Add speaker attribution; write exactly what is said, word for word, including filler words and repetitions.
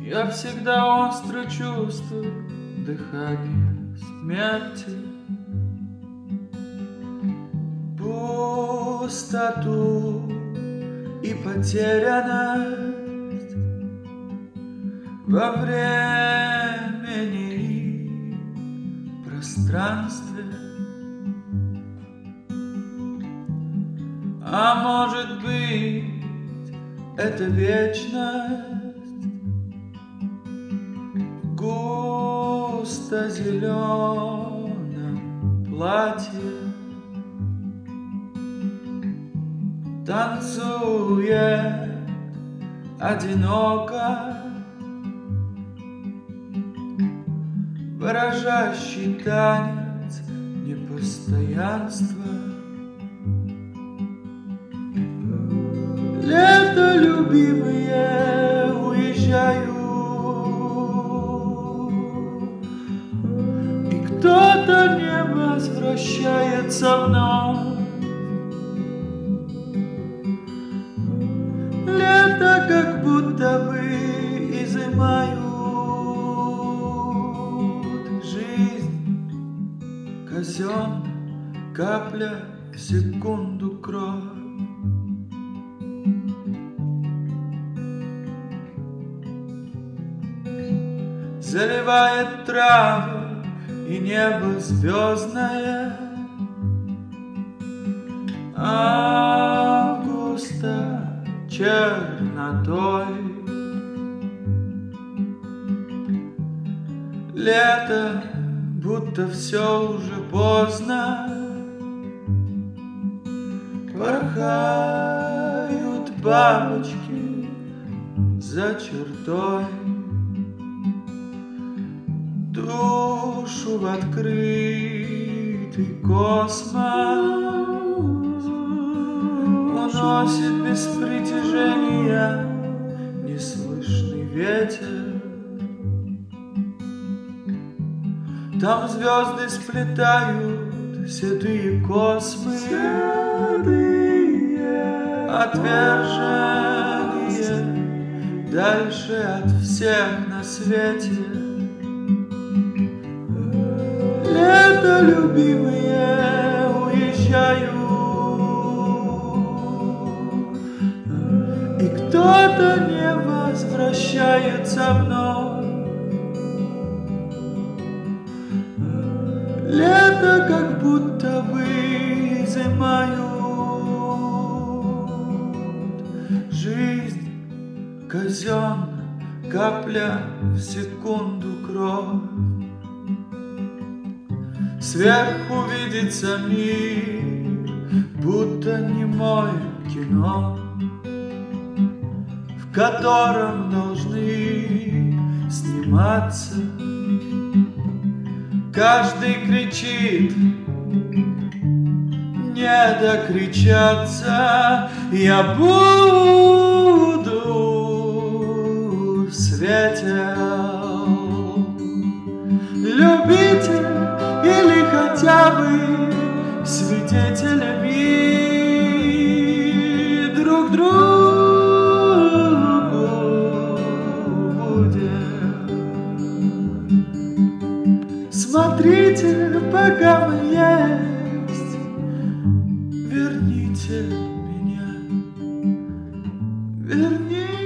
Speaker 1: Я всегда остро чувствую дыхание смерти, пустоту и потерянность во времени и пространстве. А может быть, это вечность в густо-зеленом платье танцует одиноко, выражающий танец непостоянства. Лето, любимые, уезжаю, и кто-то не возвращается вновь. Лето как будто бы изымают жизнь казённо, капля в секунду кровь. Заливает травы и небо звездное августа чернотой. Лето, будто все уже поздно, порхают бабочки за чертой. Душу в открытый космос уносит без притяжения неслышный ветер. Там звезды сплетают седые космы, отверженные дальше от всех на свете. Лето, любимые, уезжаю, и кто-то не возвращается вновь. Лето как будто бы изымают жизнь казённо, капля в секунду кровь. Сверху видится мир, будто немое кино, в котором должны сниматься. Каждый кричит, не докричаться. Я буду светел, любитель или хотя бы свидетелями друг другу будем. Смотрите, пока мы есть, верните меня, верните.